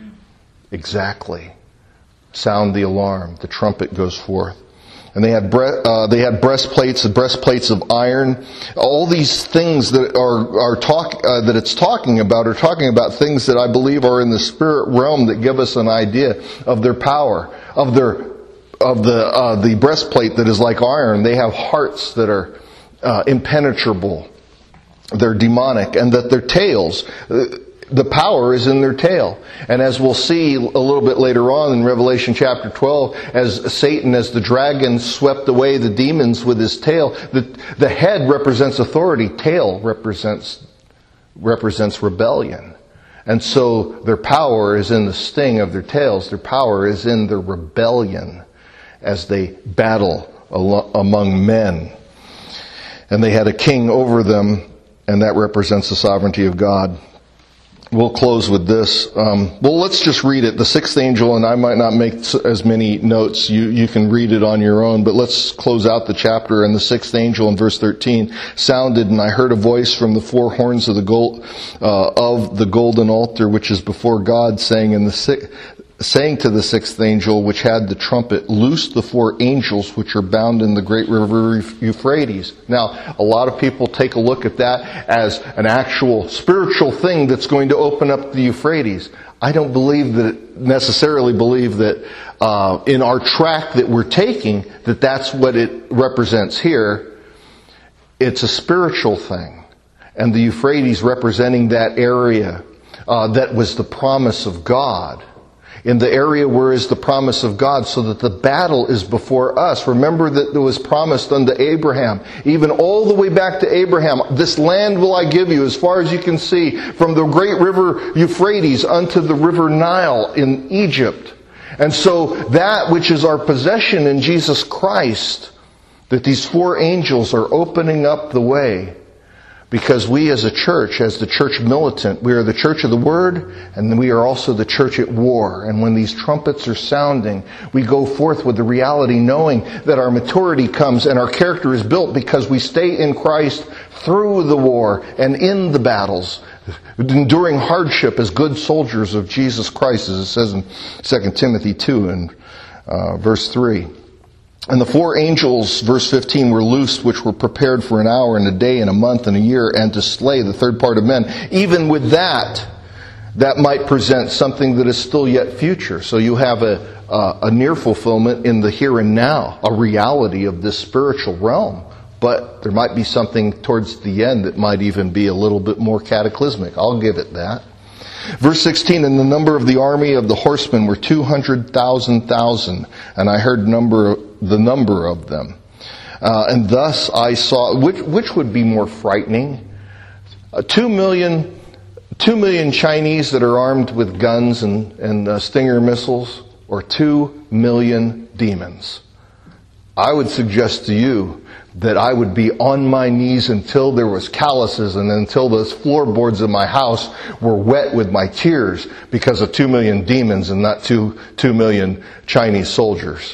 Exactly. Sound the alarm. The trumpet goes forth. And they had bre- uh, they had breastplates, the breastplates of iron. All these things that are are talk uh, that it's talking about are talking about things that I believe are in the spirit realm that give us an idea of their power, of their of the uh, the breastplate that is like iron. They have hearts that are uh, impenetrable. They're demonic, and that their tails, uh, the power is in their tail. And as we'll see a little bit later on in Revelation chapter twelve, as Satan, as the dragon swept away the demons with his tail, the, the head represents authority, tail represents represents rebellion. And so their power is in the sting of their tails. Their power is in their rebellion as they battle among men. And they had a king over them, and that represents the sovereignty of God. We'll close with this. Um, well, let's just read it. The sixth angel, and I might not make as many notes. You, you can read it on your own, but let's close out the chapter. And the sixth angel in verse thirteen sounded, and I heard a voice from the four horns of the gold, uh, of the golden altar, which is before God, saying in the sixth, saying to the sixth angel, which had the trumpet, loose the four angels which are bound in the great river Euphrates. Now, a lot of people take a look at that as an actual spiritual thing that's going to open up the Euphrates. I don't believe that, necessarily believe that uh, in our track that we're taking, that that's what it represents here. It's a spiritual thing. And the Euphrates representing that area uh, that was the promise of God. In the area where is the promise of God, so that the battle is before us. Remember that it was promised unto Abraham, even all the way back to Abraham. This land will I give you, as far as you can see, from the great river Euphrates unto the river Nile in Egypt. And so that which is our possession in Jesus Christ, that these four angels are opening up the way. Because we as a church, as the church militant, we are the church of the Word, and we are also the church at war. And when these trumpets are sounding, we go forth with the reality knowing that our maturity comes and our character is built because we stay in Christ through the war and in the battles, enduring hardship as good soldiers of Jesus Christ, as it says in Second Timothy two and uh, verse three. And the four angels, verse fifteen, were loosed, which were prepared for an hour and a day and a month and a year, and to slay the third part of men. Even with that, that might present something that is still yet future. So you have a, a, a near fulfillment in the here and now, a reality of this spiritual realm. But there might be something towards the end that might even be a little bit more cataclysmic. I'll give it that. Verse sixteen, and the number of the army of the horsemen were two hundred thousand thousand, and I heard number the number of them. Uh, and thus I saw, which, which would be more frightening? Uh, two million, two million Chinese that are armed with guns and, and uh, Stinger missiles, or two million demons. I would suggest to you that I would be on my knees until there was calluses and until the floorboards of my house were wet with my tears because of two million demons and not two, two million Chinese soldiers.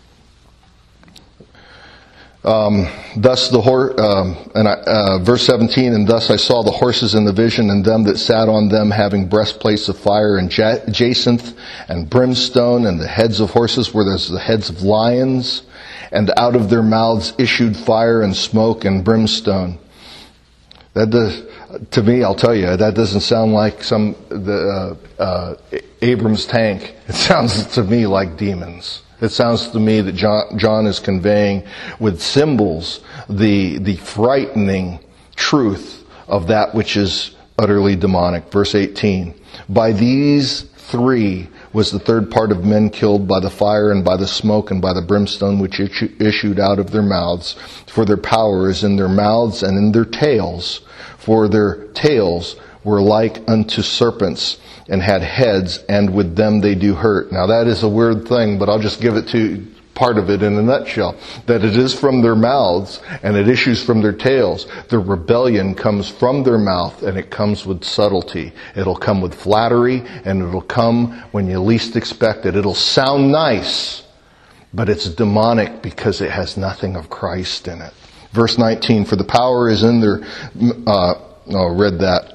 Um, thus the hor- um, and I, uh, verse seventeen, and thus I saw the horses in the vision, and them that sat on them having breastplates of fire and ja- jacinth and brimstone, and the heads of horses were as the heads of lions, and out of their mouths issued fire and smoke and brimstone. That does, to me, I'll tell you, that doesn't sound like some the uh, uh, Abrams tank. It sounds to me like demons. It sounds to me that John, John is conveying with symbols the the frightening truth of that which is utterly demonic. Verse eighteen. By these three was the third part of men killed by the fire and by the smoke and by the brimstone which issued out of their mouths. For their power is in their mouths and in their tails. For their tails were like unto serpents, and had heads, and with them they do hurt. Now that is a weird thing, but I'll just give it to part of it in a nutshell. That it is from their mouths, and it issues from their tails. The rebellion comes from their mouth, and it comes with subtlety. It'll come with flattery, and it'll come when you least expect it. It'll sound nice, but it's demonic because it has nothing of Christ in it. Verse nineteen, for the power is in their, uh, oh, read that.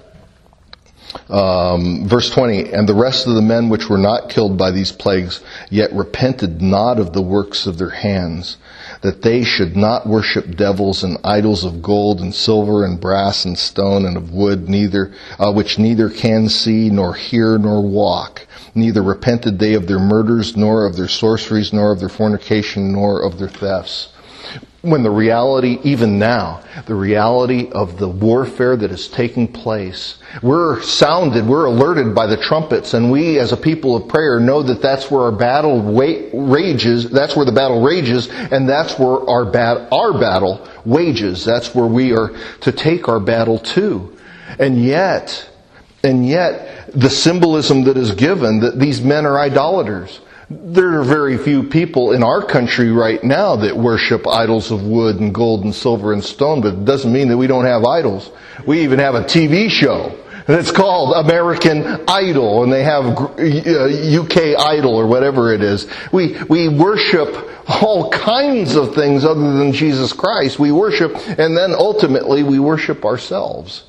Um, verse twenty, and the rest of the men which were not killed by these plagues, yet repented not of the works of their hands, that they should not worship devils and idols of gold and silver and brass and stone and of wood, neither uh, which neither can see nor hear nor walk. Neither repented they of their murders, nor of their sorceries, nor of their fornication, nor of their thefts. When the reality, even now, the reality of the warfare that is taking place, we're sounded, we're alerted by the trumpets, and we as a people of prayer know that that's where our battle rages, that's where the battle rages, and that's where our, bat, our battle wages. That's where we are to take our battle to. And yet, and yet, the symbolism that is given, that these men are idolaters. There are very few people in our country right now that worship idols of wood and gold and silver and stone, but it doesn't mean that we don't have idols. We even have a T V show, and it's called American Idol, and they have U K Idol or whatever it is. We, we worship all kinds of things other than Jesus Christ. We worship, and then ultimately we worship ourselves.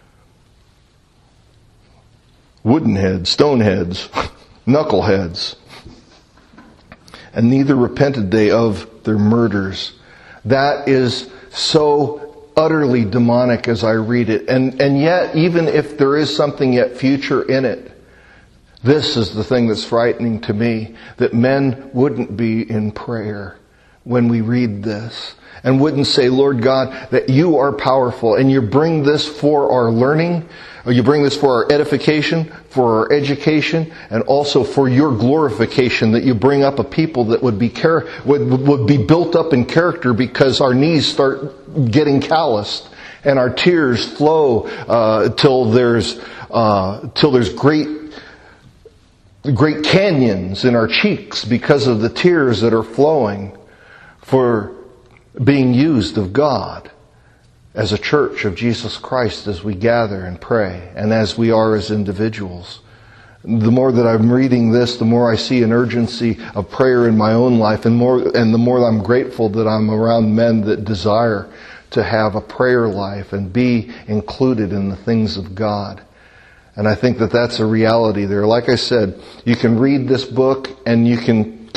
Wooden heads, stone heads, knuckleheads. And neither repented they of their murders. That is so utterly demonic as I read it. And, and yet, even if there is something yet future in it, this is the thing that's frightening to me, that men wouldn't be in prayer when we read this. And wouldn't say, Lord God, that you are powerful and you bring this for our learning, or you bring this for our edification, for our education, and also for your glorification, that you bring up a people that would be char- would, would be built up in character because our knees start getting calloused and our tears flow uh, till there's uh, till there's great great canyons in our cheeks because of the tears that are flowing for being used of God as a church of Jesus Christ as we gather and pray and as we are as individuals. The more that I'm reading this, the more I see an urgency of prayer in my own life, and more, and the more I'm grateful that I'm around men that desire to have a prayer life and be included in the things of God. And I think that that's a reality there. Like I said, you can read this book and you can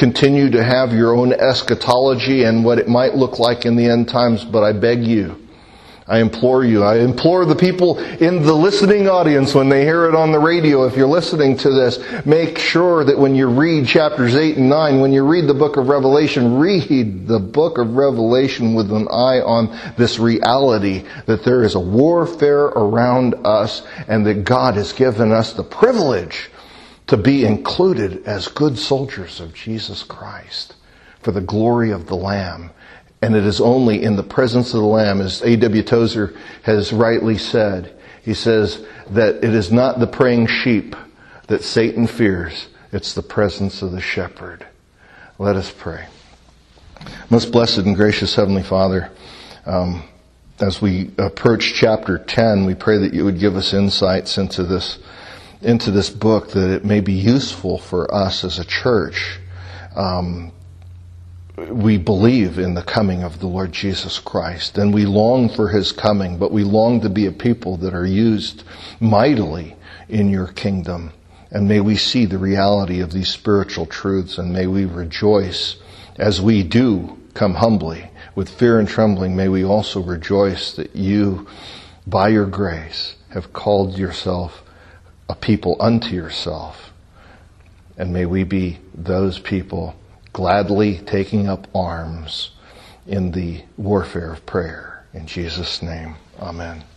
continue to have your own eschatology and what it might look like in the end times, but I beg you, I implore you, I implore the people in the listening audience when they hear it on the radio, if you're listening to this, make sure that when you read chapters eight and nine, when you read the book of Revelation, read the book of Revelation with an eye on this reality that there is a warfare around us and that God has given us the privilege to be included as good soldiers of Jesus Christ for the glory of the Lamb. And it is only in the presence of the Lamb, as A W Tozer has rightly said. He says that it is not the praying sheep that Satan fears. It's the presence of the shepherd. Let us pray. Most blessed and gracious Heavenly Father, um, as we approach chapter ten, we pray that you would give us insights into this, into this book, that it may be useful for us as a church. Um, We believe in the coming of the Lord Jesus Christ, and we long for His coming, but we long to be a people that are used mightily in your kingdom. And may we see the reality of these spiritual truths, and may we rejoice as we do come humbly with fear and trembling. May we also rejoice that you, by your grace, have called yourself a people unto yourself. And may we be those people gladly taking up arms in the warfare of prayer. In Jesus' name, amen.